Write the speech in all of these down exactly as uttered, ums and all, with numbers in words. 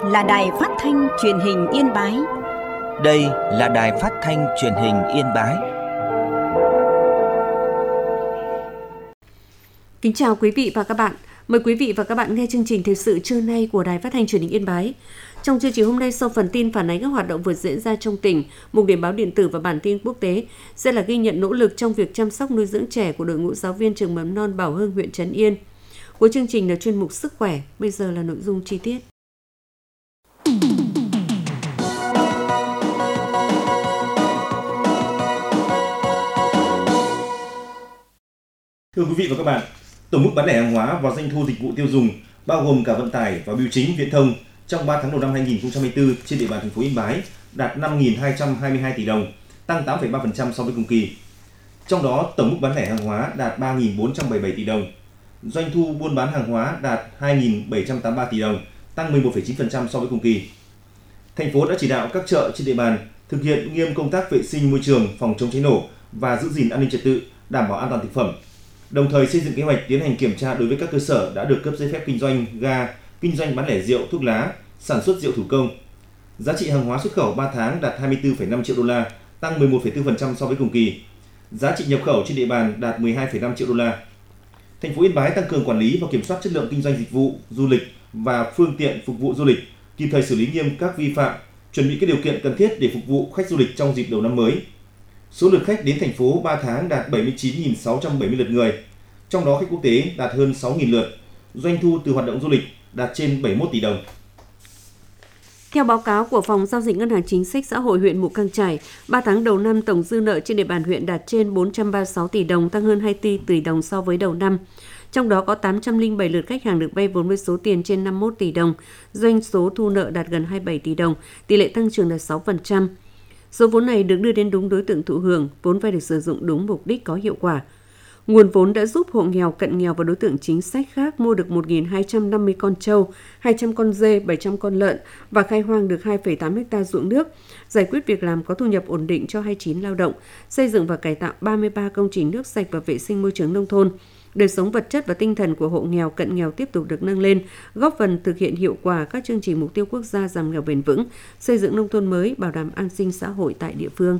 là Đài Phát thanh Truyền hình Yên Bái. Đây là Đài Phát thanh Truyền hình Yên Bái. Kính chào quý vị và các bạn. Mời quý vị và các bạn nghe chương trình thời sự trưa nay của Đài Phát thanh Truyền hình Yên Bái. Trong chương trình hôm nay, sau phần tin phản ánh các hoạt động vừa diễn ra trong tỉnh, mục điểm báo điện tử và bản tin quốc tế sẽ là ghi nhận nỗ lực trong việc chăm sóc nuôi dưỡng trẻ của đội ngũ giáo viên trường mầm non Bảo Hưng, huyện Trấn Yên. Cuối chương trình là chuyên mục sức khỏe. Bây giờ là nội dung chi tiết. Thưa quý vị và các bạn, tổng mức bán lẻ hàng hóa và doanh thu dịch vụ tiêu dùng bao gồm cả vận tải và bưu chính viễn thông trong ba tháng đầu năm hai nghìn không trăm hai mươi tư trên địa bàn thành phố Yên Bái đạt năm nghìn hai trăm hai mươi hai tỷ đồng, tăng tám phẩy ba phần trăm so với cùng kỳ. Trong đó, tổng mức bán lẻ hàng hóa đạt ba nghìn bốn trăm bảy mươi bảy tỷ đồng, doanh thu buôn bán hàng hóa đạt hai nghìn bảy trăm tám mươi ba tỷ đồng, tăng mười một phẩy chín phần trăm so với cùng kỳ. Thành phố đã chỉ đạo các chợ trên địa bàn thực hiện nghiêm công tác vệ sinh môi trường, phòng chống cháy nổ và giữ gìn an ninh trật tự, đảm bảo an toàn thực phẩm. Đồng thời xây dựng kế hoạch tiến hành kiểm tra đối với các cơ sở đã được cấp giấy phép kinh doanh ga, kinh doanh bán lẻ rượu, thuốc lá, sản xuất rượu thủ công. Giá trị hàng hóa xuất khẩu ba tháng đạt hai mươi tư phẩy năm triệu đô la, tăng mười một phẩy bốn phần trăm so với cùng kỳ. Giá trị nhập khẩu trên địa bàn đạt mười hai phẩy năm triệu đô la. Thành phố Yên Bái tăng cường quản lý và kiểm soát chất lượng kinh doanh dịch vụ du lịch và phương tiện phục vụ du lịch, kịp thời xử lý nghiêm các vi phạm, chuẩn bị các điều kiện cần thiết để phục vụ khách du lịch trong dịp đầu năm mới. Số lượt khách đến thành phố ba tháng đạt bảy mươi chín nghìn sáu trăm bảy mươi lượt người, trong đó khách quốc tế đạt hơn sáu nghìn lượt, doanh thu từ hoạt động du lịch đạt trên bảy mươi mốt tỷ đồng. Theo báo cáo của Phòng Giao dịch Ngân hàng Chính sách Xã hội huyện Mù Cang Chải, ba tháng đầu năm tổng dư nợ trên địa bàn huyện đạt trên bốn trăm ba mươi sáu tỷ đồng, tăng hơn hai mươi tư tỷ đồng so với đầu năm. Trong đó có tám trăm lẻ bảy lượt khách hàng được vay vốn với số tiền trên năm mươi mốt tỷ đồng, doanh số thu nợ đạt gần hai mươi bảy tỷ đồng, tỷ lệ tăng trưởng đạt sáu phần trăm. Số vốn này được đưa đến đúng đối tượng thụ hưởng, vốn vay được sử dụng đúng mục đích có hiệu quả. Nguồn vốn đã giúp hộ nghèo, cận nghèo và đối tượng chính sách khác mua được một nghìn hai trăm năm mươi con trâu, hai trăm con dê, bảy trăm con lợn và khai hoang được hai phẩy tám héc ta ruộng nước, giải quyết việc làm có thu nhập ổn định cho hai mươi chín lao động, xây dựng và cải tạo ba mươi ba công trình nước sạch và vệ sinh môi trường nông thôn. Đời sống vật chất và tinh thần của hộ nghèo, cận nghèo tiếp tục được nâng lên, góp phần thực hiện hiệu quả các chương trình mục tiêu quốc gia giảm nghèo bền vững, xây dựng nông thôn mới, bảo đảm an sinh xã hội tại địa phương.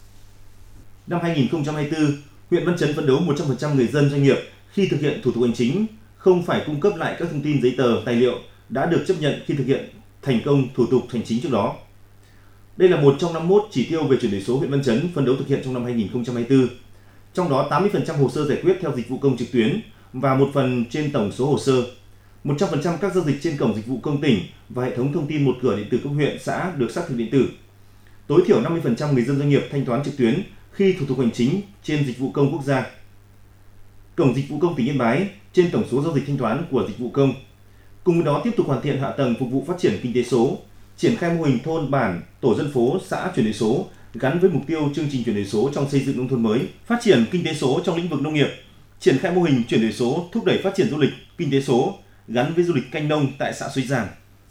Năm hai nghìn không trăm hai mươi tư, huyện Văn Chấn phấn đấu một trăm phần trăm người dân doanh nghiệp khi thực hiện thủ tục hành chính không phải cung cấp lại các thông tin giấy tờ, tài liệu đã được chấp nhận khi thực hiện thành công thủ tục hành chính trước đó. Đây là một trong năm mươi mốt chỉ tiêu về chuyển đổi số huyện Văn Chấn phấn đấu thực hiện trong năm hai nghìn không trăm hai mươi tư. Trong đó tám mươi phần trăm hồ sơ giải quyết theo dịch vụ công trực tuyến và một phần trên tổng số hồ sơ. một trăm phần trăm các giao dịch trên cổng dịch vụ công tỉnh và hệ thống thông tin một cửa điện tử cấp huyện, xã được xác thực điện tử. Tối thiểu năm mươi phần trăm người dân doanh nghiệp thanh toán trực tuyến khi thủ tục hành chính trên dịch vụ công quốc gia. Cổng dịch vụ công tỉnh Yên Bái trên tổng số giao dịch thanh toán của dịch vụ công. Cùng với đó tiếp tục hoàn thiện hạ tầng phục vụ phát triển kinh tế số, triển khai mô hình thôn bản, tổ dân phố, xã chuyển đổi số gắn với mục tiêu chương trình chuyển đổi số trong xây dựng nông thôn mới, phát triển kinh tế số trong lĩnh vực nông nghiệp, triển khai mô hình chuyển đổi số thúc đẩy phát triển du lịch, kinh tế số gắn với du lịch canh nông tại xã Suối Giàng.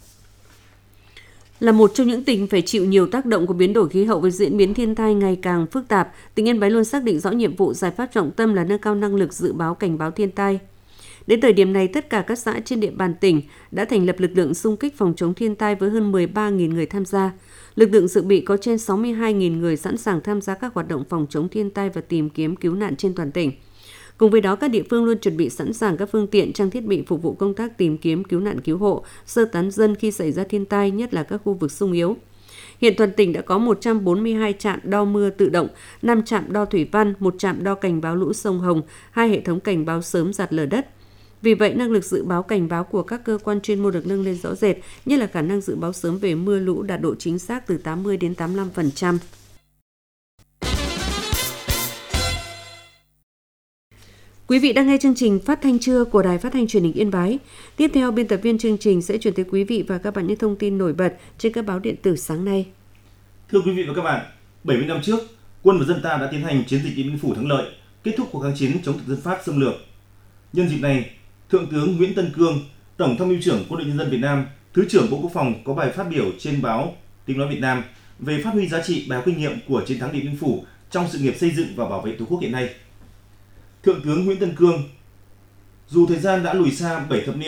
Là một trong những tỉnh phải chịu nhiều tác động của biến đổi khí hậu với diễn biến thiên tai ngày càng phức tạp, tỉnh Yên Bái luôn xác định rõ nhiệm vụ giải pháp trọng tâm là nâng cao năng lực dự báo cảnh báo thiên tai. Đến thời điểm này, tất cả các xã trên địa bàn tỉnh đã thành lập lực lượng xung kích phòng chống thiên tai với hơn mười ba nghìn người tham gia. Lực lượng dự bị có trên sáu mươi hai nghìn người sẵn sàng tham gia các hoạt động phòng chống thiên tai và tìm kiếm cứu nạn trên toàn tỉnh. Cùng với đó, các địa phương luôn chuẩn bị sẵn sàng các phương tiện, trang thiết bị phục vụ công tác tìm kiếm cứu nạn cứu hộ, sơ tán dân khi xảy ra thiên tai, nhất là các khu vực xung yếu. Hiện toàn tỉnh đã có một trăm bốn mươi hai trạm đo mưa tự động, năm trạm đo thủy văn, một trạm đo cảnh báo lũ sông Hồng, hai hệ thống cảnh báo sớm sạt lở đất. Vì vậy, năng lực dự báo cảnh báo của các cơ quan chuyên môn được nâng lên rõ rệt, như là khả năng dự báo sớm về mưa lũ đạt độ chính xác từ tám mươi đến tám mươi lăm phần trăm. Quý vị đang nghe chương trình Phát thanh trưa của Đài Phát thanh Truyền hình Yên Bái. Tiếp theo, biên tập viên chương trình sẽ chuyển tới quý vị và các bạn những thông tin nổi bật trên các báo điện tử sáng nay. Thưa quý vị và các bạn, bảy mươi năm trước, quân và dân ta đã tiến hành chiến dịch Điện Biên Phủ thắng lợi, kết thúc cuộc kháng chiến chống thực dân Pháp xâm lược. Nhân dịp này, Thượng tướng Nguyễn Tân Cương, Tổng Tham mưu trưởng Quân đội Nhân dân Việt Nam, Thứ trưởng Bộ Quốc phòng có bài phát biểu trên báo Tiếng nói Việt Nam về phát huy giá trị bài học kinh nghiệm của chiến thắng Điện Biên Phủ trong sự nghiệp xây dựng và bảo vệ Tổ quốc hiện nay. Thượng tướng Nguyễn Tân Cương, dù thời gian đã lùi xa bảy thập niên,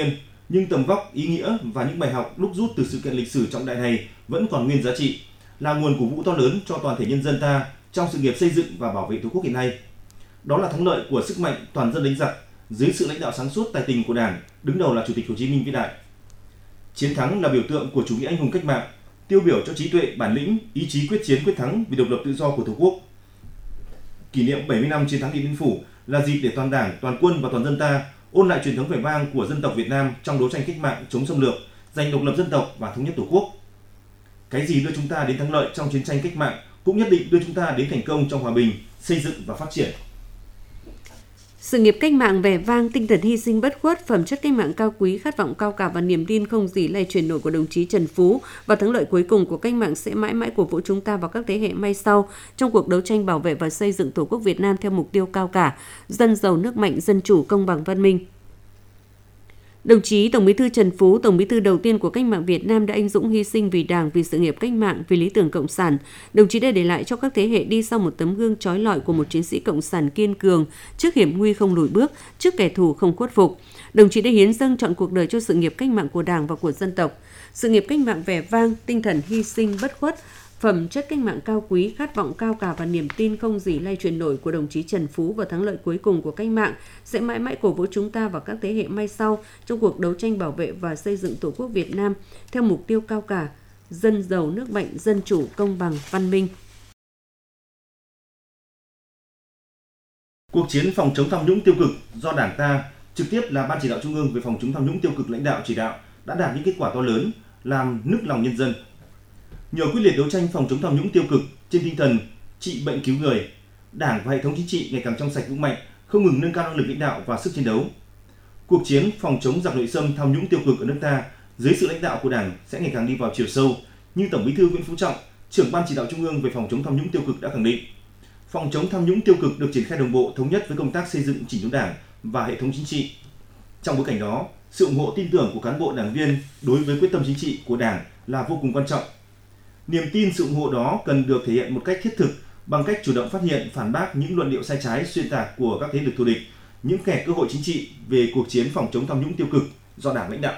nhưng tầm vóc, ý nghĩa và những bài học đúc rút từ sự kiện lịch sử trọng đại này vẫn còn nguyên giá trị, là nguồn cổ vũ to lớn cho toàn thể nhân dân ta trong sự nghiệp xây dựng và bảo vệ Tổ quốc hiện nay. Đó là thắng lợi của sức mạnh toàn dân đánh giặc dưới sự lãnh đạo sáng suốt tài tình của Đảng, đứng đầu là Chủ tịch Hồ Chí Minh vĩ đại. Chiến thắng là biểu tượng của chủ nghĩa anh hùng cách mạng, tiêu biểu cho trí tuệ, bản lĩnh, ý chí quyết chiến quyết thắng vì độc lập tự do của Tổ quốc. Kỷ niệm bảy mươi năm chiến thắng Điện Biên Phủ là dịp để toàn Đảng, toàn quân và toàn dân ta ôn lại truyền thống vẻ vang của dân tộc Việt Nam trong đấu tranh cách mạng chống xâm lược, giành độc lập dân tộc và thống nhất Tổ quốc. Cái gì đưa chúng ta đến thắng lợi trong chiến tranh cách mạng cũng nhất định đưa chúng ta đến thành công trong hòa bình, xây dựng và phát triển. Sự nghiệp cách mạng vẻ vang, tinh thần hy sinh bất khuất, phẩm chất cách mạng cao quý, khát vọng cao cả và niềm tin không gì lay chuyển nổi của đồng chí Trần Phú và thắng lợi cuối cùng của cách mạng sẽ mãi mãi cổ vũ chúng ta và các thế hệ mai sau trong cuộc đấu tranh bảo vệ và xây dựng Tổ quốc Việt Nam theo mục tiêu cao cả, dân giàu nước mạnh, dân chủ, công bằng, văn minh. Đồng chí Tổng Bí thư Trần Phú, Tổng Bí thư đầu tiên của cách mạng Việt Nam đã anh dũng hy sinh vì Đảng, vì sự nghiệp cách mạng, vì lý tưởng cộng sản. Đồng chí đã để lại cho các thế hệ đi sau một tấm gương chói lọi của một chiến sĩ cộng sản kiên cường, trước hiểm nguy không lùi bước, trước kẻ thù không khuất phục. Đồng chí đã hiến dâng trọn cuộc đời cho sự nghiệp cách mạng của Đảng và của dân tộc. Sự nghiệp cách mạng vẻ vang, tinh thần hy sinh bất khuất, phẩm chất cách mạng cao quý, khát vọng cao cả và niềm tin không gì lay chuyển nổi của đồng chí Trần Phú và thắng lợi cuối cùng của cách mạng sẽ mãi mãi cổ vũ chúng ta và các thế hệ mai sau trong cuộc đấu tranh bảo vệ và xây dựng Tổ quốc Việt Nam theo mục tiêu cao cả, dân giàu nước mạnh, dân chủ, công bằng, văn minh. Cuộc chiến phòng chống tham nhũng tiêu cực do Đảng ta, trực tiếp là Ban Chỉ đạo Trung ương về phòng chống tham nhũng tiêu cực lãnh đạo chỉ đạo đã đạt những kết quả to lớn, làm nức lòng nhân dân. Nhờ quyết liệt đấu tranh phòng chống tham nhũng tiêu cực trên tinh thần trị bệnh cứu người, Đảng và hệ thống chính trị ngày càng trong sạch vững mạnh, không ngừng nâng cao năng lực lãnh đạo và sức chiến đấu. Cuộc chiến phòng chống giặc nội xâm tham nhũng tiêu cực ở nước ta dưới sự lãnh đạo của Đảng sẽ ngày càng đi vào chiều sâu, như Tổng Bí thư Nguyễn Phú Trọng, trưởng Ban Chỉ đạo Trung ương về phòng chống tham nhũng tiêu cực đã khẳng định. Phòng chống tham nhũng tiêu cực được triển khai đồng bộ, thống nhất với công tác xây dựng chỉnh đốn Đảng và hệ thống chính trị. Trong bối cảnh đó, sự ủng hộ tin tưởng của cán bộ đảng viên đối với quyết tâm chính trị của Đảng là vô cùng quan trọng. Niềm tin, sự ủng hộ đó cần được thể hiện một cách thiết thực bằng cách chủ động phát hiện, phản bác những luận điệu sai trái, xuyên tạc của các thế lực thù địch, những kẻ cơ hội chính trị về cuộc chiến phòng chống tham nhũng tiêu cực do Đảng lãnh đạo.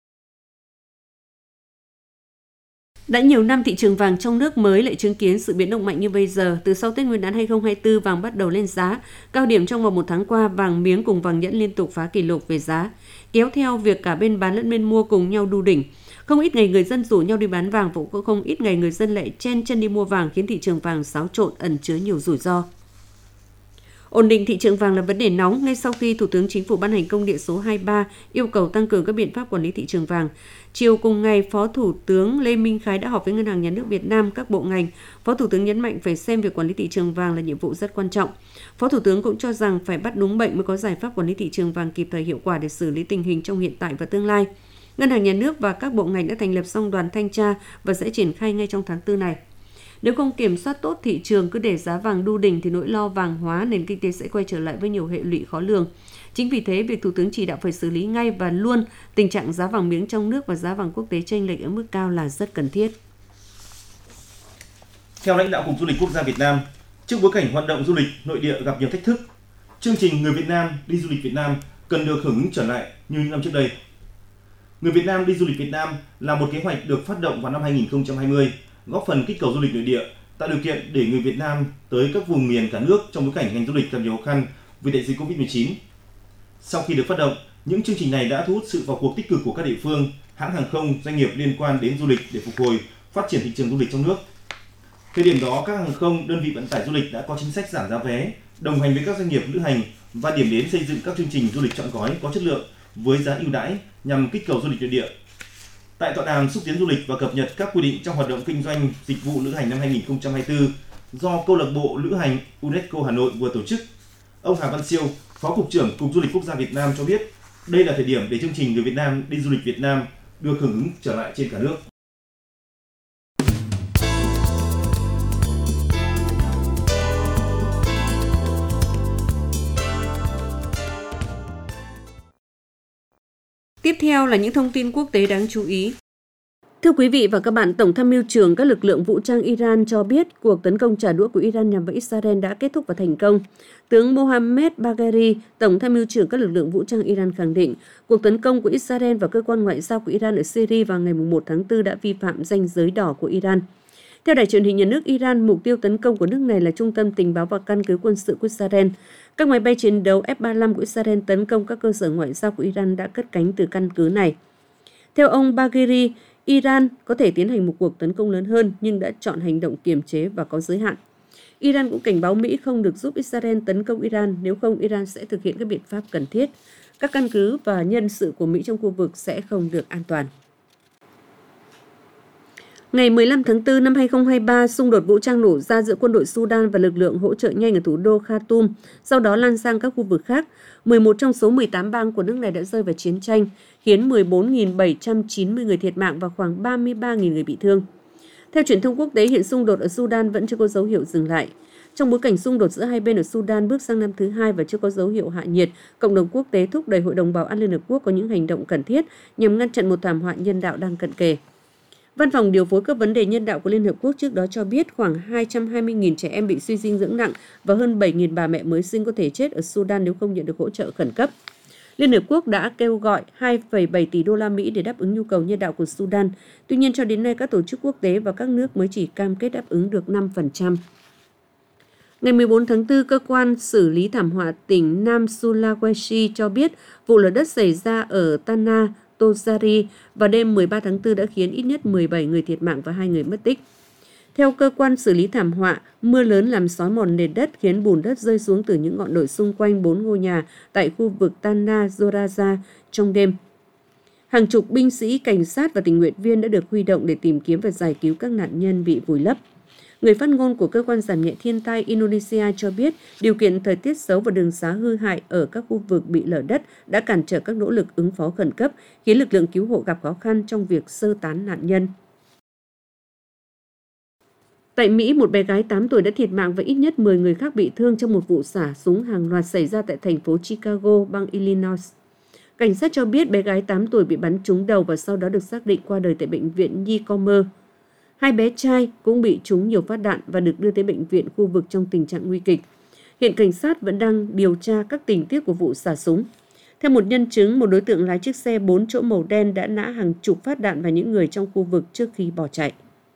Đã nhiều năm thị trường vàng trong nước mới lại chứng kiến sự biến động mạnh như bây giờ. Từ sau Tết Nguyên đán hai không hai tư, vàng bắt đầu lên giá. Cao điểm trong vòng một tháng qua, vàng miếng cùng vàng nhẫn liên tục phá kỷ lục về giá, kéo theo việc cả bên bán lẫn bên mua cùng nhau đu đỉnh. Không ít ngày người dân rủ nhau đi bán vàng, và cũng không ít ngày người dân lại chen chân đi mua vàng, khiến thị trường vàng xáo trộn, ẩn chứa nhiều rủi ro. Ổn định thị trường vàng là vấn đề nóng ngay sau khi Thủ tướng Chính phủ ban hành công điện số hai mươi ba yêu cầu tăng cường các biện pháp quản lý thị trường vàng. Chiều cùng ngày, Phó Thủ tướng Lê Minh Khái đã họp với Ngân hàng Nhà nước Việt Nam, các bộ ngành. Phó Thủ tướng nhấn mạnh phải xem việc quản lý thị trường vàng là nhiệm vụ rất quan trọng. Phó Thủ tướng cũng cho rằng phải bắt đúng bệnh mới có giải pháp quản lý thị trường vàng kịp thời, hiệu quả để xử lý tình hình trong hiện tại và tương lai. Ngân hàng Nhà nước và các bộ ngành đã thành lập xong đoàn thanh tra và sẽ triển khai ngay trong tháng tư này. Nếu không kiểm soát tốt thị trường, cứ để giá vàng đu đỉnh thì nỗi lo vàng hóa nền kinh tế sẽ quay trở lại với nhiều hệ lụy khó lường. Chính vì thế, việc Thủ tướng chỉ đạo phải xử lý ngay và luôn tình trạng giá vàng miếng trong nước và giá vàng quốc tế chênh lệch ở mức cao là rất cần thiết. Theo lãnh đạo Cục Du lịch Quốc gia Việt Nam, trước bối cảnh hoạt động du lịch nội địa gặp nhiều thách thức, chương trình Người Việt Nam đi du lịch Việt Nam cần được hưởng ứng trở lại như những năm trước đây. Người Việt Nam đi du lịch Việt Nam là một kế hoạch được phát động vào năm hai không hai không, góp phần kích cầu du lịch nội địa, tạo điều kiện để người Việt Nam tới các vùng miền cả nước trong bối cảnh ngành du lịch gặp nhiều khó khăn vì đại dịch covid mười chín. Sau khi được phát động, những chương trình này đã thu hút sự vào cuộc tích cực của các địa phương, hãng hàng không, doanh nghiệp liên quan đến du lịch để phục hồi, phát triển thị trường du lịch trong nước. Thời điểm đó, các hàng không, đơn vị vận tải du lịch đã có chính sách giảm giá vé, đồng hành với các doanh nghiệp lữ hành và điểm đến xây dựng các chương trình du lịch trọn gói có chất lượng với giá ưu đãi nhằm kích cầu du lịch nội địa. Tại tọa đàm xúc tiến du lịch và cập nhật các quy định trong hoạt động kinh doanh dịch vụ lữ hành năm hai không hai tư do Câu lạc bộ Lữ hành UNESCO Hà Nội vừa tổ chức, ông Hà Văn Siêu, Phó Cục trưởng Cục Du lịch Quốc gia Việt Nam cho biết đây là thời điểm để chương trình Người Việt Nam đi du lịch Việt Nam được hưởng ứng trở lại trên cả nước. Tiếp theo là những thông tin quốc tế đáng chú ý. Thưa quý vị và các bạn, Tổng tham mưu trưởng các lực lượng vũ trang Iran cho biết cuộc tấn công trả đũa của Iran nhằm vào Israel đã kết thúc và thành công. Tướng Mohammad Bagheri, Tổng tham mưu trưởng các lực lượng vũ trang Iran khẳng định cuộc tấn công của Israel và cơ quan ngoại giao của Iran ở Syria vào ngày một tháng tư đã vi phạm ranh giới đỏ của Iran. Theo đài truyền hình nhà nước Iran, mục tiêu tấn công của nước này là trung tâm tình báo và căn cứ quân sự của Israel. Các máy bay chiến đấu F ba mươi lăm của Israel tấn công các cơ sở ngoại giao của Iran đã cất cánh từ căn cứ này. Theo ông Bagheri, Iran có thể tiến hành một cuộc tấn công lớn hơn nhưng đã chọn hành động kiềm chế và có giới hạn. Iran cũng cảnh báo Mỹ không được giúp Israel tấn công Iran, nếu không Iran sẽ thực hiện các biện pháp cần thiết. Các căn cứ và nhân sự của Mỹ trong khu vực sẽ không được an toàn. Ngày mười lăm tháng tư năm hai nghìn không trăm hai mươi ba, xung đột vũ trang nổ ra giữa quân đội Sudan và lực lượng hỗ trợ nhanh ở thủ đô Khartoum, sau đó lan sang các khu vực khác. mười một trong số mười tám bang của nước này đã rơi vào chiến tranh, khiến mười bốn nghìn bảy trăm chín mươi người thiệt mạng và khoảng ba mươi ba nghìn người bị thương. Theo truyền thông quốc tế, hiện xung đột ở Sudan vẫn chưa có dấu hiệu dừng lại. Trong bối cảnh xung đột giữa hai bên ở Sudan bước sang năm thứ hai và chưa có dấu hiệu hạ nhiệt, cộng đồng quốc tế thúc đẩy Hội đồng Bảo an Liên Hợp Quốc có những hành động cần thiết nhằm ngăn chặn một thảm họa nhân đạo đang cận kề. Văn phòng điều phối các vấn đề nhân đạo của Liên Hợp Quốc trước đó cho biết khoảng hai trăm hai mươi nghìn trẻ em bị suy dinh dưỡng nặng và hơn bảy nghìn bà mẹ mới sinh có thể chết ở Sudan nếu không nhận được hỗ trợ khẩn cấp. Liên Hợp Quốc đã kêu gọi hai phẩy bảy tỷ đô la Mỹ để đáp ứng nhu cầu nhân đạo của Sudan. Tuy nhiên, cho đến nay các tổ chức quốc tế và các nước mới chỉ cam kết đáp ứng được năm phần trăm. Ngày mười bốn tháng tư, cơ quan xử lý thảm họa tỉnh Nam Sulawesi cho biết vụ lở đất xảy ra ở Tanah Tohari vào đêm mười ba tháng tư đã khiến ít nhất mười bảy người thiệt mạng và hai người mất tích. Theo cơ quan xử lý thảm họa, mưa lớn làm xói mòn nền đất khiến bùn đất rơi xuống từ những ngọn đồi xung quanh bốn ngôi nhà tại khu vực Tanah Zoraza trong đêm. Hàng chục binh sĩ, cảnh sát và tình nguyện viên đã được huy động để tìm kiếm và giải cứu các nạn nhân bị vùi lấp. Người phát ngôn của cơ quan giảm nhẹ thiên tai Indonesia cho biết điều kiện thời tiết xấu và đường xá hư hại ở các khu vực bị lở đất đã cản trở các nỗ lực ứng phó khẩn cấp, khiến lực lượng cứu hộ gặp khó khăn trong việc sơ tán nạn nhân. Tại Mỹ, một bé gái tám tuổi đã thiệt mạng và ít nhất mười người khác bị thương trong một vụ xả súng hàng loạt xảy ra tại thành phố Chicago, bang Illinois. Cảnh sát cho biết bé gái tám tuổi bị bắn trúng đầu và sau đó được xác định qua đời tại bệnh viện Nhi Comer. Hai bé trai cũng bị trúng nhiều phát đạn và được đưa tới bệnh viện khu vực trong tình trạng nguy kịch. Hiện cảnh sát vẫn đang điều tra các tình tiết của vụ xả súng. Theo một nhân chứng, một đối tượng lái chiếc xe bốn chỗ màu đen đã nã hàng chục phát đạn vào những người trong khu vực trước khi bỏ chạy.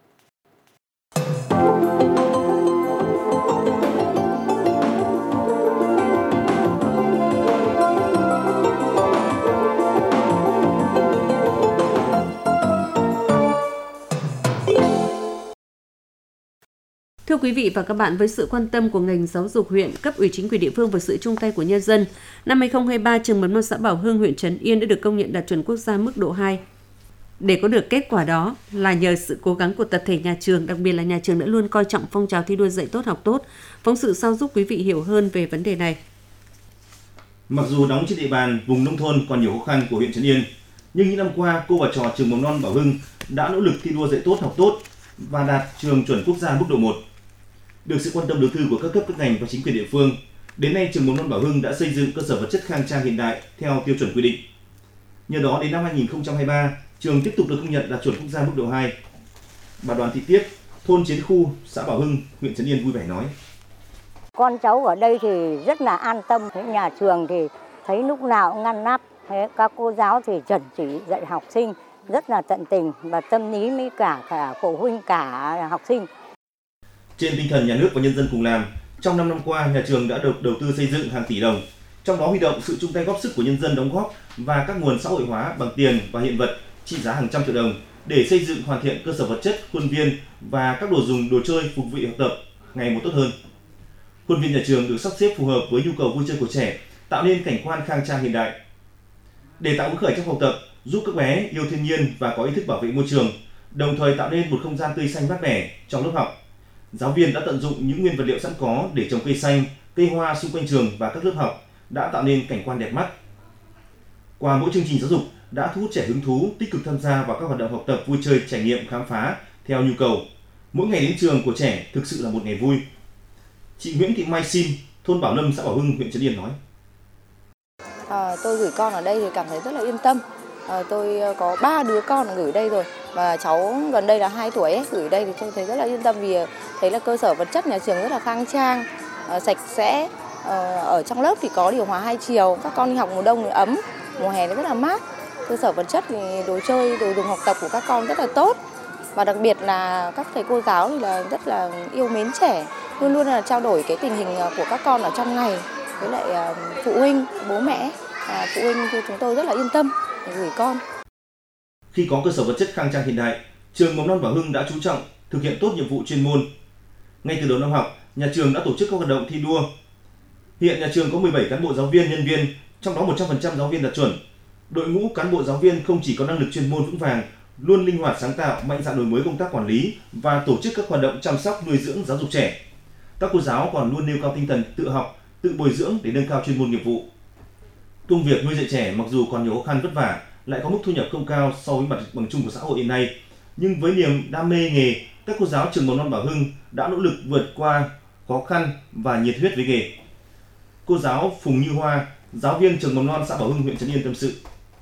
Thưa quý vị và các bạn, với sự quan tâm của ngành giáo dục huyện, cấp ủy chính quyền địa phương và sự chung tay của nhân dân, năm hai nghìn không trăm hai mươi ba, trường mầm non xã Bảo Hưng, huyện Trấn Yên đã được công nhận đạt chuẩn quốc gia mức độ hai. Để có được kết quả đó là nhờ sự cố gắng của tập thể nhà trường, đặc biệt là nhà trường đã luôn coi trọng phong trào thi đua dạy tốt học tốt. Phóng sự sau giúp quý vị hiểu hơn về vấn đề này. Mặc dù đóng trên địa bàn vùng nông thôn còn nhiều khó khăn của huyện Trấn Yên, nhưng những năm qua cô và trò trường mầm non Bảo Hưng đã nỗ lực thi đua dạy tốt học tốt và đạt trường chuẩn quốc gia mức độ một. Được sự quan tâm đầu tư của các cấp các ngành và chính quyền địa phương, đến nay trường mầm non Bảo Hưng đã xây dựng cơ sở vật chất khang trang hiện đại theo tiêu chuẩn quy định. Nhờ đó đến năm hai nghìn không trăm hai mươi ba, trường tiếp tục được công nhận đạt chuẩn quốc gia mức độ hai. Bà Đoàn Thị Tiết, thôn Chiến Khu, xã Bảo Hưng, huyện Trấn Yên vui vẻ nói: Con cháu ở đây thì rất là an tâm, thế nhà trường thì thấy lúc nào cũng ngăn nắp, thế các cô giáo thì chuẩn chỉ dạy học sinh rất là tận tình và tâm lý với cả cả phụ huynh cả học sinh. Trên tinh thần nhà nước và nhân dân cùng làm, trong năm năm qua, nhà trường đã được đầu tư xây dựng hàng tỷ đồng, trong đó huy động sự chung tay góp sức của nhân dân đóng góp và các nguồn xã hội hóa bằng tiền và hiện vật trị giá hàng trăm triệu đồng để xây dựng hoàn thiện cơ sở vật chất, khuôn viên và các đồ dùng đồ chơi phục vụ học tập ngày một tốt hơn. Khuôn viên nhà trường được sắp xếp phù hợp với nhu cầu vui chơi của trẻ, tạo nên cảnh quan khang trang hiện đại. Để tạo hứng khởi trong học tập, giúp các bé yêu thiên nhiên và có ý thức bảo vệ môi trường, đồng thời tạo nên một không gian tươi xanh mát mẻ trong lớp học. Giáo viên đã tận dụng những nguyên vật liệu sẵn có để trồng cây xanh, cây hoa xung quanh trường và các lớp học, đã tạo nên cảnh quan đẹp mắt. Qua mỗi chương trình giáo dục đã thu hút trẻ hứng thú, tích cực tham gia vào các hoạt động học tập, vui chơi, trải nghiệm, khám phá theo nhu cầu. Mỗi ngày đến trường của trẻ thực sự là một ngày vui. Chị Nguyễn Thị Mai Sim, thôn Bảo Lâm, xã Bảo Hưng, huyện Trấn Yên nói: À, tôi gửi con ở đây thì cảm thấy rất là yên tâm. À, tôi có ba đứa con gửi đây rồi. Và cháu gần đây là hai tuổi ấy, gửi đây thì tôi thấy rất là yên tâm vì thấy là cơ sở vật chất nhà trường rất là khang trang, sạch sẽ. Ở trong lớp thì có điều hòa hai chiều, các con đi học mùa đông thì ấm, mùa hè thì rất là mát. Cơ sở vật chất thì đồ chơi, đồ dùng học tập của các con rất là tốt. Và đặc biệt là các thầy cô giáo thì là rất là yêu mến trẻ, luôn luôn là trao đổi cái tình hình của các con ở trong ngày với lại phụ huynh, bố mẹ. À, phụ huynh thì chúng tôi rất là yên tâm để gửi con. Khi có cơ sở vật chất khang trang hiện đại, trường Mầm non Bảo Hưng đã chú trọng thực hiện tốt nhiệm vụ chuyên môn. Ngay từ đầu năm học, nhà trường đã tổ chức các hoạt động thi đua. Hiện nhà trường có mười bảy cán bộ giáo viên, nhân viên, trong đó một trăm phần trăm giáo viên đạt chuẩn. Đội ngũ cán bộ giáo viên không chỉ có năng lực chuyên môn vững vàng, luôn linh hoạt sáng tạo, mạnh dạn đổi mới công tác quản lý và tổ chức các hoạt động chăm sóc nuôi dưỡng giáo dục trẻ. Các cô giáo còn luôn nêu cao tinh thần tự học, tự bồi dưỡng để nâng cao chuyên môn nghiệp vụ. Công việc nuôi dạy trẻ mặc dù còn nhiều khó khăn vất vả, lại có mức thu nhập không cao so với mặt bằng chung của xã hội hiện nay, nhưng với niềm đam mê nghề, các cô giáo trường Mầm non Bảo Hưng đã nỗ lực vượt qua khó khăn và nhiệt huyết với nghề. Cô giáo Phùng Như Hoa, giáo viên trường Mầm non xã Bảo Hưng, huyện Trấn Yên tâm sự.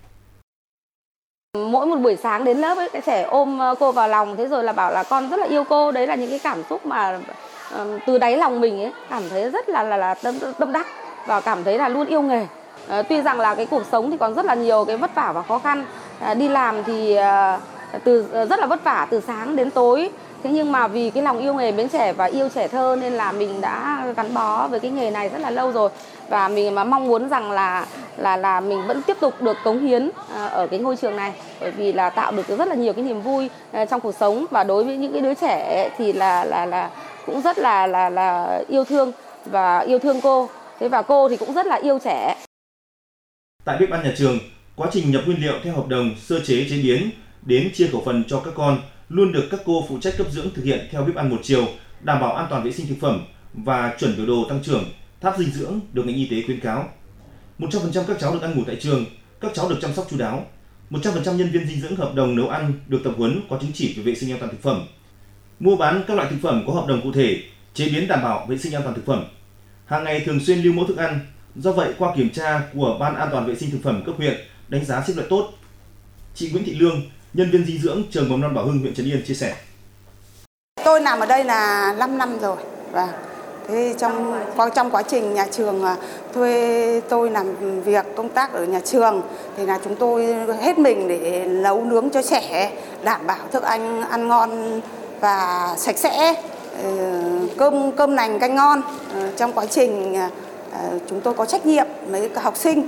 Mỗi một buổi sáng đến lớp ấy, cái trẻ ôm cô vào lòng, thế rồi là bảo là con rất là yêu cô. Đấy là những cái cảm xúc mà uh, từ đáy lòng mình ấy, cảm thấy rất là là, là tâm, tâm đắc và cảm thấy là luôn yêu nghề. Uh, tuy rằng là cái cuộc sống thì còn rất là nhiều cái vất vả và khó khăn. Uh, đi làm thì uh, từ uh, rất là vất vả từ sáng đến tối. Thế nhưng mà vì cái lòng yêu nghề mến trẻ và yêu trẻ thơ nên là mình đã gắn bó với cái nghề này rất là lâu rồi. Và mình mà mong muốn rằng là là là mình vẫn tiếp tục được cống hiến ở cái ngôi trường này, bởi vì là tạo được rất là nhiều cái niềm vui trong cuộc sống, và đối với những cái đứa trẻ thì là là là cũng rất là là là yêu thương và yêu thương cô. Thế và cô thì cũng rất là yêu trẻ. Tại bếp ăn nhà trường, quá trình nhập nguyên liệu theo hợp đồng, sơ chế chế biến đến chia khẩu phần cho các con luôn được các cô phụ trách cấp dưỡng thực hiện theo bếp ăn một chiều, đảm bảo an toàn vệ sinh thực phẩm và chuẩn biểu đồ tăng trưởng, tháp dinh dưỡng được ngành y tế khuyến cáo. một trăm phần trăm các cháu được ăn ngủ tại trường, các cháu được chăm sóc chu đáo. một trăm phần trăm nhân viên dinh dưỡng hợp đồng nấu ăn được tập huấn có chứng chỉ về vệ sinh an toàn thực phẩm. Mua bán các loại thực phẩm có hợp đồng cụ thể, chế biến đảm bảo vệ sinh an toàn thực phẩm. Hàng ngày thường xuyên lưu mẫu thức ăn. Do vậy, qua kiểm tra của Ban An toàn vệ sinh thực phẩm cấp huyện đánh giá xếp loại tốt. Chị Nguyễn Thị Lương, nhân viên dinh dưỡng trường Mầm non Bảo Hưng, huyện Trấn Yên chia sẻ. Tôi làm ở đây là năm năm rồi và thế trong trong quá trình nhà trường thuê tôi làm việc công tác ở nhà trường thì là chúng tôi hết mình để nấu nướng cho trẻ, đảm bảo thức ăn ăn ngon và sạch sẽ, cơm cơm lành canh ngon. Trong quá trình chúng tôi có trách nhiệm với các học sinh.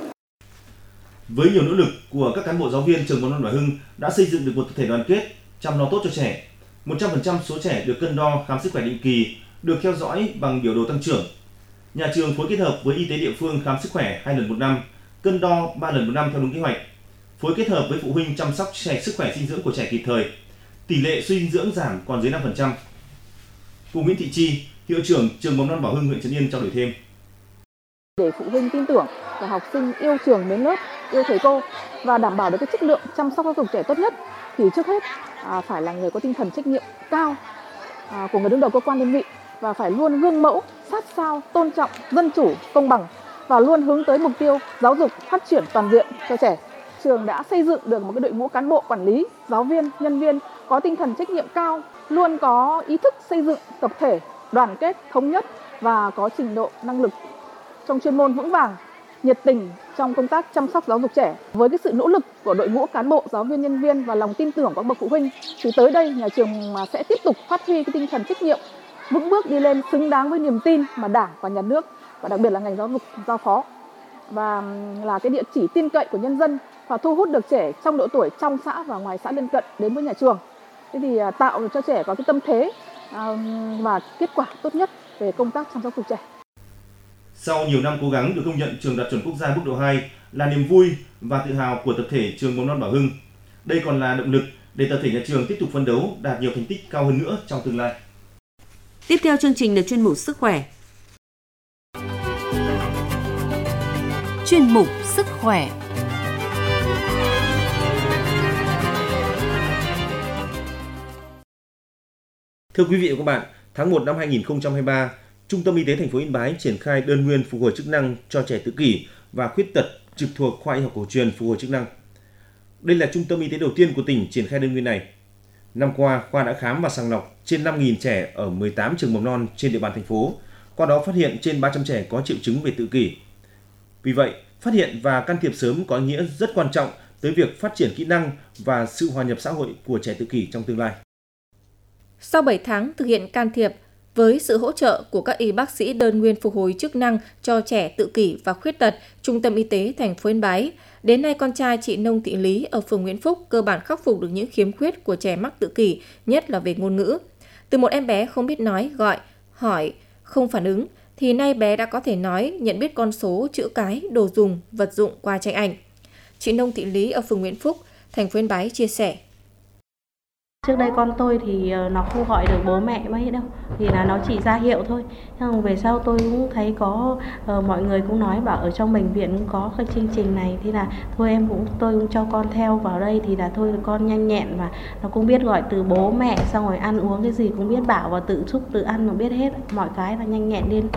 Với nhiều nỗ lực của các cán bộ giáo viên trường Mầm non Bảo Hưng đã xây dựng được một tập thể đoàn kết, chăm lo tốt cho trẻ. một trăm phần trăm số trẻ được cân đo khám sức khỏe định kỳ, được theo dõi bằng biểu đồ tăng trưởng. Nhà trường phối kết hợp với y tế địa phương khám sức khỏe hai lần một năm, cân đo ba lần một năm theo đúng kế hoạch. Phối kết hợp với phụ huynh chăm sóc trẻ sức khỏe dinh dưỡng của trẻ kịp thời. Tỷ lệ suy dinh dưỡng giảm còn dưới năm phần trăm. Cô Nguyễn Thị Chi, hiệu trưởng trường Mầm non Bảo Hưng, huyện Trấn Yên trao đổi thêm. Để phụ huynh tin tưởng và học sinh yêu trường mến lớp, yêu thầy cô và đảm bảo được cái chất lượng chăm sóc giáo dục trẻ tốt nhất thì trước hết à, phải là người có tinh thần trách nhiệm cao à, của người đứng đầu cơ quan đơn vị và phải luôn gương mẫu, sát sao, tôn trọng, dân chủ, công bằng và luôn hướng tới mục tiêu giáo dục phát triển toàn diện cho trẻ. Trường đã xây dựng được một cái đội ngũ cán bộ quản lý, giáo viên, nhân viên có tinh thần trách nhiệm cao, luôn có ý thức xây dựng tập thể, đoàn kết, thống nhất và có trình độ năng lực trong chuyên môn vững vàng, nhiệt tình trong công tác chăm sóc giáo dục trẻ. Với cái sự nỗ lực của đội ngũ cán bộ, giáo viên, nhân viên và lòng tin tưởng của các bậc phụ huynh, thì tới đây nhà trường sẽ tiếp tục phát huy cái tinh thần trách nhiệm, vững bước đi lên xứng đáng với niềm tin mà Đảng và Nhà nước và đặc biệt là ngành giáo dục giao phó, và là cái địa chỉ tin cậy của nhân dân và thu hút được trẻ trong độ tuổi trong xã và ngoài xã lân cận đến với nhà trường. Thế thì tạo được cho trẻ có cái tâm thế và kết quả tốt nhất về công tác chăm sóc giáo dục trẻ. Sau nhiều năm cố gắng được công nhận trường đạt chuẩn quốc gia mức độ hai là niềm vui và tự hào của tập thể trường Mầm non Bảo Hưng. Đây còn là động lực để tập thể nhà trường tiếp tục phấn đấu đạt nhiều thành tích cao hơn nữa trong tương lai. Tiếp theo chương trình là chuyên mục sức khỏe. Chuyên mục sức khỏe. Thưa quý vị và các bạn, tháng một năm hai nghìn không trăm hai mươi ba, Trung tâm Y tế thành phố Yên Bái triển khai đơn nguyên phục hồi chức năng cho trẻ tự kỷ và khuyết tật trực thuộc khoa y học cổ truyền phục hồi chức năng. Đây là trung tâm y tế đầu tiên của tỉnh triển khai đơn nguyên này. Năm qua, khoa đã khám và sàng lọc trên năm nghìn trẻ ở mười tám trường mầm non trên địa bàn thành phố, qua đó phát hiện trên ba trăm trẻ có triệu chứng về tự kỷ. Vì vậy, phát hiện và can thiệp sớm có ý nghĩa rất quan trọng tới việc phát triển kỹ năng và sự hòa nhập xã hội của trẻ tự kỷ trong tương lai. Sau bảy tháng thực hiện can thiệp, với sự hỗ trợ của các y bác sĩ đơn nguyên phục hồi chức năng cho trẻ tự kỷ và khuyết tật, Trung tâm Y tế thành phố Yên Bái, đến nay con trai chị Nông Thị Lý ở phường Nguyễn Phúc cơ bản khắc phục được những khiếm khuyết của trẻ mắc tự kỷ, nhất là về ngôn ngữ. Từ một em bé không biết nói, gọi, hỏi, không phản ứng, thì nay bé đã có thể nói, nhận biết con số, chữ cái, đồ dùng, vật dụng qua tranh ảnh. Chị Nông Thị Lý ở phường Nguyễn Phúc, thành phố Yên Bái chia sẻ. Trước đây con tôi thì nó không gọi được bố mẹ mấy đâu, thì là nó chỉ ra hiệu thôi. Nhưng về sau tôi cũng thấy có uh, mọi người cũng nói bảo ở trong bệnh viện cũng có cái chương trình này, thì là thôi em cũng tôi cũng cho con theo vào đây, thì là thôi con nhanh nhẹn và nó cũng biết gọi từ bố mẹ, xong rồi ăn uống cái gì cũng biết bảo và tự xúc tự ăn, nó biết hết mọi cái là nhanh nhẹn lên.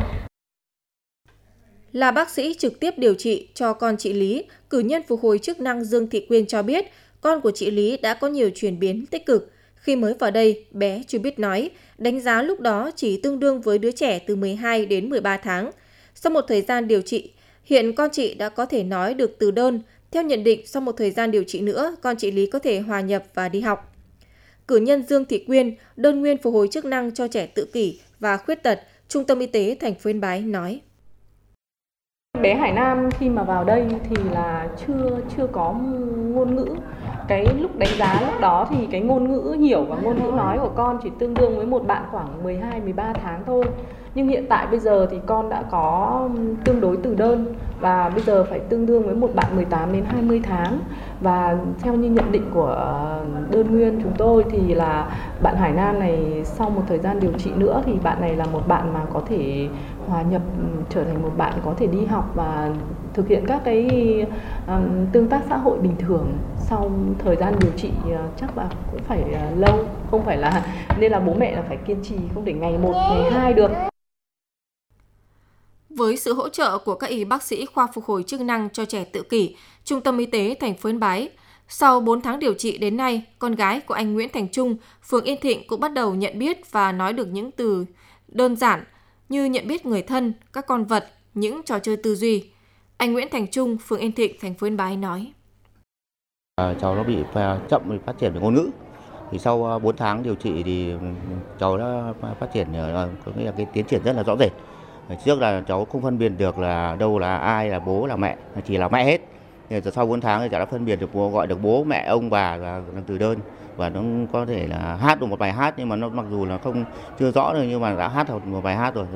Là bác sĩ trực tiếp điều trị cho con chị Lý, cử nhân phục hồi chức năng Dương Thị Quyên cho biết con của chị Lý đã có nhiều chuyển biến tích cực. Khi mới vào đây, bé chưa biết nói, đánh giá lúc đó chỉ tương đương với đứa trẻ từ mười hai đến mười ba tháng. Sau một thời gian điều trị, hiện con chị đã có thể nói được từ đơn. Theo nhận định, sau một thời gian điều trị nữa, con chị Lý có thể hòa nhập và đi học. Cử nhân Dương Thị Quyên, đơn nguyên phục hồi chức năng cho trẻ tự kỷ và khuyết tật, Trung tâm Y tế thành phố Yên Bái nói. Bé Hải Nam khi mà vào đây thì là chưa chưa có ngôn ngữ. Cái lúc đánh giá lúc đó thì cái ngôn ngữ hiểu và ngôn ngữ nói của con chỉ tương đương với một bạn khoảng mười hai mười ba tháng thôi. Nhưng hiện tại bây giờ thì con đã có tương đối từ đơn và bây giờ phải tương đương với một bạn mười tám đến hai mươi tháng. Và theo như nhận định của đơn nguyên chúng tôi thì là bạn Hải Nam này sau một thời gian điều trị nữa thì bạn này là một bạn mà có thể hòa nhập, trở thành một bạn có thể đi học và thực hiện các cái um, tương tác xã hội bình thường. Sau thời gian điều trị uh, chắc là cũng phải uh, lâu, không phải là nên là bố mẹ là phải kiên trì, không để ngày một, ngày hai được. Với sự hỗ trợ của các y bác sĩ khoa phục hồi chức năng cho trẻ tự kỷ, Trung tâm Y tế thành phố Yên Bái, sau bốn tháng điều trị đến nay, con gái của anh Nguyễn Thành Trung, phường Yên Thịnh cũng bắt đầu nhận biết và nói được những từ đơn giản như nhận biết người thân, các con vật, những trò chơi tư duy. Anh Nguyễn Thành Trung, phường Yên Thịnh, thành phố Yên Bái nói. À, cháu nó bị chậm phát triển về ngôn ngữ. Thì sau bốn tháng điều trị thì cháu đã phát triển, có nghĩa là cái tiến triển rất là rõ rệt. Trước là cháu không phân biệt được là đâu là ai, là bố là mẹ, chỉ là mẹ hết. Thì sau bốn tháng thì cháu đã phân biệt được gọi được bố, mẹ, ông, bà là từ đơn và nó có thể là hát được một bài hát, nhưng mà nó mặc dù là không chưa rõ được nhưng mà đã hát được một bài hát rồi.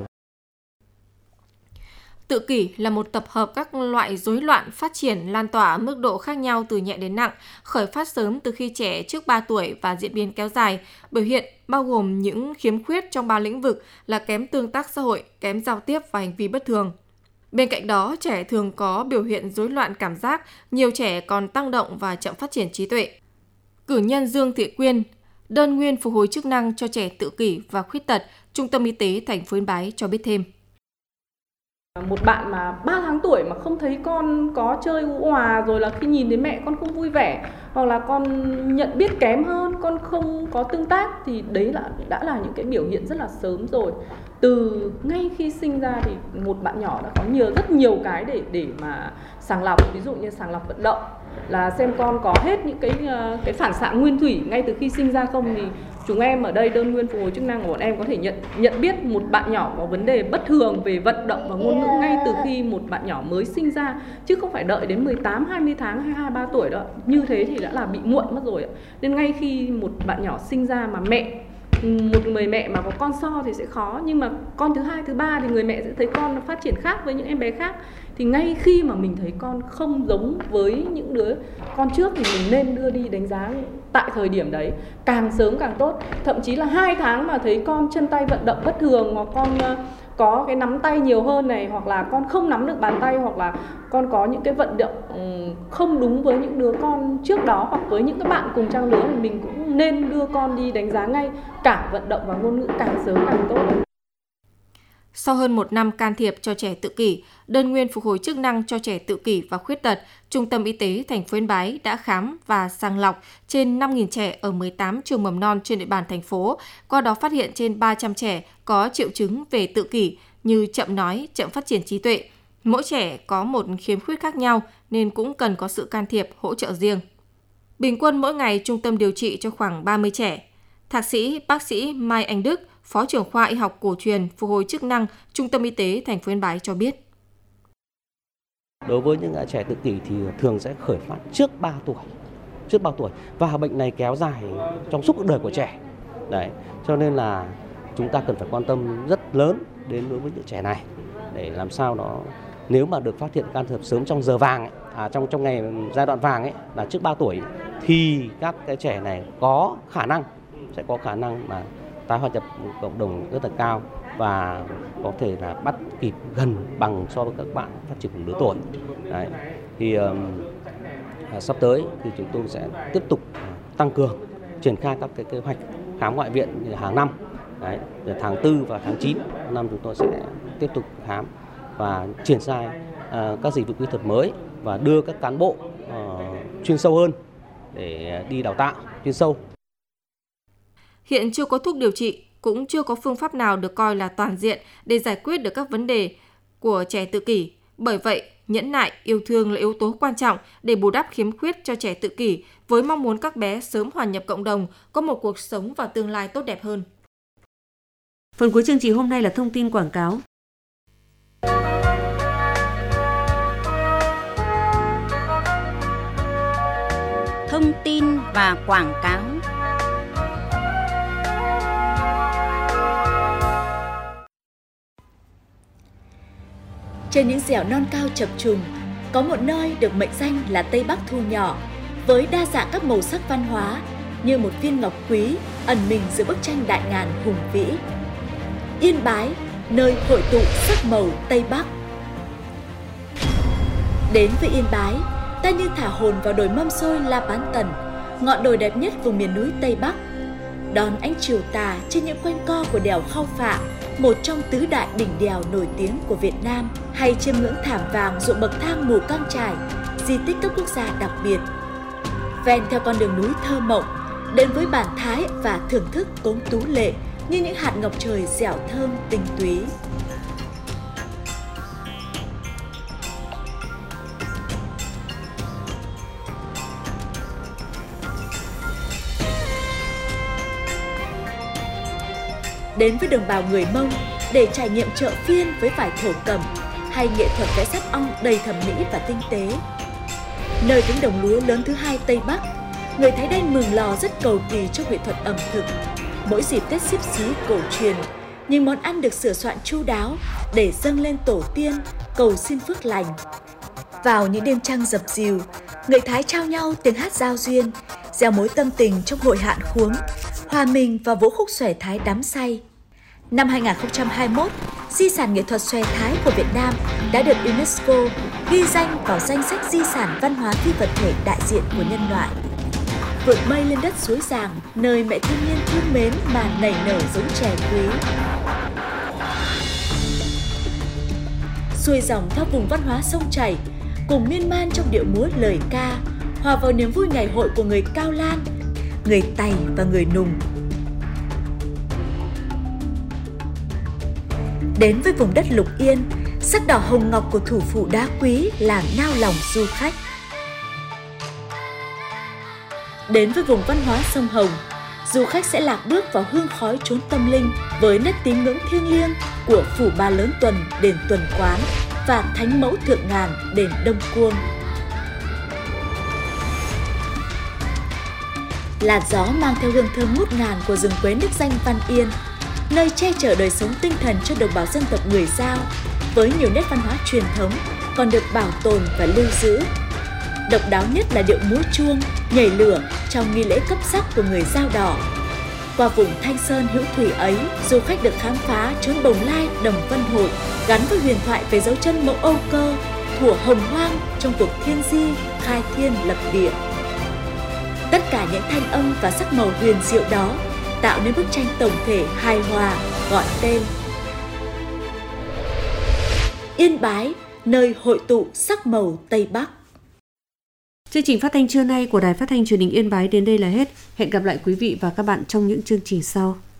Tự kỷ là một tập hợp các loại rối loạn phát triển lan tỏa ở mức độ khác nhau từ nhẹ đến nặng, khởi phát sớm từ khi trẻ trước ba tuổi và diễn biến kéo dài. Biểu hiện bao gồm những khiếm khuyết trong ba lĩnh vực là kém tương tác xã hội, kém giao tiếp và hành vi bất thường. Bên cạnh đó, trẻ thường có biểu hiện rối loạn cảm giác, nhiều trẻ còn tăng động và chậm phát triển trí tuệ. Cử nhân Dương Thị Quyên, đơn nguyên phục hồi chức năng cho trẻ tự kỷ và khuyết tật, Trung tâm Y tế thành phố Yên Bái cho biết thêm. Một bạn mà ba tháng tuổi mà không thấy con có chơi hữu hòa, rồi là khi nhìn thấy mẹ con không vui vẻ, hoặc là con nhận biết kém hơn, con không có tương tác, thì đấy là đã là những cái biểu hiện rất là sớm rồi. Từ ngay khi sinh ra thì một bạn nhỏ đã có nhiều rất nhiều cái để để mà sàng lọc, ví dụ như sàng lọc vận động là xem con có hết những cái cái phản xạ nguyên thủy ngay từ khi sinh ra không, thì chúng em ở đây đơn nguyên phục hồi chức năng của bọn em có thể nhận nhận biết một bạn nhỏ có vấn đề bất thường về vận động và ngôn ngữ ngay từ khi một bạn nhỏ mới sinh ra, chứ không phải đợi đến mười tám, hai mươi tháng hay hai mươi ba tuổi đó. Như thế thì đã là bị muộn mất rồi. Nên ngay khi một bạn nhỏ sinh ra mà mẹ một người mẹ mà có con so thì sẽ khó, nhưng mà con thứ hai, thứ ba thì người mẹ sẽ thấy con nó phát triển khác với những em bé khác. Thì ngay khi mà mình thấy con không giống với những đứa con trước thì mình nên đưa đi đánh giá tại thời điểm đấy, càng sớm càng tốt. Thậm chí là hai tháng mà thấy con chân tay vận động bất thường, hoặc con có cái nắm tay nhiều hơn này, hoặc là con không nắm được bàn tay, hoặc là con có những cái vận động không đúng với những đứa con trước đó, hoặc với những các bạn cùng trang lứa, thì mình cũng nên đưa con đi đánh giá ngay, cả vận động và ngôn ngữ càng sớm càng tốt. Sau hơn một năm can thiệp cho trẻ tự kỷ, đơn nguyên phục hồi chức năng cho trẻ tự kỷ và khuyết tật, Trung tâm Y tế thành phố Yên Bái đã khám và sàng lọc trên năm nghìn trẻ ở mười tám trường mầm non trên địa bàn thành phố, qua đó phát hiện trên ba trăm trẻ có triệu chứng về tự kỷ như chậm nói, chậm phát triển trí tuệ. Mỗi trẻ có một khiếm khuyết khác nhau nên cũng cần có sự can thiệp, hỗ trợ riêng. Bình quân mỗi ngày trung tâm điều trị cho khoảng ba mươi trẻ. Thạc sĩ bác sĩ Mai Anh Đức, Phó trưởng khoa Y học cổ truyền phục hồi chức năng Trung tâm Y tế thành phố Yên Bái cho biết. Đối với những trẻ tự kỷ thì thường sẽ khởi phát trước ba tuổi, trước ba tuổi và bệnh này kéo dài trong suốt cuộc đời của trẻ. Đấy, cho nên là chúng ta cần phải quan tâm rất lớn đến đối với những trẻ này để làm sao đó nếu mà được phát hiện can thiệp sớm trong giờ vàng ấy, à, trong trong ngày giai đoạn vàng ấy là trước ba tuổi thì các cái trẻ này có khả năng sẽ có khả năng mà tái hòa nhập cộng đồng rất là cao và có thể là bắt kịp gần bằng so với các bạn phát triển cùng lứa tuổi. Đấy. Thì um, à, sắp tới thì chúng tôi sẽ tiếp tục tăng cường triển khai các cái kế hoạch khám ngoại viện như hàng năm. Đấy, tháng tư và tháng chín năm chúng tôi sẽ tiếp tục khám và triển khai uh, các dịch vụ kỹ thuật mới và đưa các cán bộ uh, chuyên sâu hơn để đi đào tạo chuyên sâu. Hiện chưa có thuốc điều trị, cũng chưa có phương pháp nào được coi là toàn diện để giải quyết được các vấn đề của trẻ tự kỷ. Bởi vậy, nhẫn nại, yêu thương là yếu tố quan trọng để bù đắp khiếm khuyết cho trẻ tự kỷ, với mong muốn các bé sớm hòa nhập cộng đồng, có một cuộc sống và tương lai tốt đẹp hơn. Phần cuối chương trình hôm nay là thông tin quảng cáo. Thông tin và quảng cáo. Trên những dẻo non cao chập trùng, có một nơi được mệnh danh là Tây Bắc thu nhỏ, với đa dạng các màu sắc văn hóa như một viên ngọc quý ẩn mình giữa bức tranh đại ngàn hùng vĩ. Yên Bái, nơi hội tụ sắc màu Tây Bắc. Đến với Yên Bái, ta như thả hồn vào đồi mâm xôi La Bán Tần, ngọn đồi đẹp nhất vùng miền núi Tây Bắc. Đón ánh chiều tà trên những quanh co của đèo Khao Phạ, một trong tứ đại đỉnh đèo nổi tiếng của Việt Nam, hay chiêm ngưỡng thảm vàng ruộng bậc thang Mù Căng Chải, di tích cấp quốc gia đặc biệt. Ven theo con đường núi thơ mộng, đến với bản thái và thưởng thức cốm tú lệ như những hạt ngọc trời dẻo thơm tinh túy. Đến với đồng bào người Mông để trải nghiệm chợ phiên với vải thổ cẩm hay nghệ thuật vẽ sáp ong đầy thẩm mỹ và tinh tế. Nơi cánh đồng lúa lớn thứ hai Tây Bắc, người Thái Đen Mường Lò rất cầu kỳ trong nghệ thuật ẩm thực. Mỗi dịp Tết Xíp Xí cổ truyền, những món ăn được sửa soạn chu đáo để dâng lên tổ tiên, cầu xin phước lành. Vào những đêm trăng dập dìu, người Thái trao nhau tiếng hát giao duyên, gieo mối tâm tình trong hội hạn khuống, hòa mình vào vũ khúc xòe Thái đắm say. Năm hai không hai mốt, di sản nghệ thuật xòe Thái của Việt Nam đã được UNESCO ghi danh vào danh sách di sản văn hóa phi vật thể đại diện của nhân loại. Vượt mây lên đất suối Giàng, nơi mẹ thiên nhiên thương mến mà nảy nở giống chè quý. Xuôi dòng theo vùng văn hóa sông chảy, cùng miên man trong điệu múa lời ca, hòa vào niềm vui ngày hội của người Cao Lan, người Tày và người Nùng. Đến với vùng đất Lục Yên, sắc đỏ hồng ngọc của thủ phủ đá quý làm nao lòng du khách. Đến với vùng văn hóa sông Hồng, du khách sẽ lạc bước vào hương khói chốn tâm linh với nét tín ngưỡng thiêng liêng của phủ Ba Lớn Tuần, đền Tuần Quán và Thánh Mẫu Thượng Ngàn, đền Đông Cuông. Làn gió mang theo hương thơm ngút ngàn của rừng quế nước danh Văn Yên, nơi che chở đời sống tinh thần cho đồng bào dân tộc người Dao, với nhiều nét văn hóa truyền thống còn được bảo tồn và lưu giữ. Độc đáo nhất là điệu múa chuông, nhảy lửa trong nghi lễ cấp sắc của người Dao Đỏ. Qua vùng Thanh Sơn hữu thủy ấy, du khách được khám phá chốn Bồng Lai, Đồng Vân Hội, gắn với huyền thoại về dấu chân mẫu Âu Cơ, thuở hồng hoang trong cuộc thiên di, khai thiên lập địa. Tất cả những thanh âm và sắc màu huyền diệu đó tạo nên bức tranh tổng thể hài hòa gọi tên Yên Bái, nơi hội tụ sắc màu Tây Bắc. Chương trình phát thanh trưa nay của Đài Phát thanh Truyền hình Yên Bái đến đây là hết. Hẹn gặp lại quý vị và các bạn trong những chương trình sau.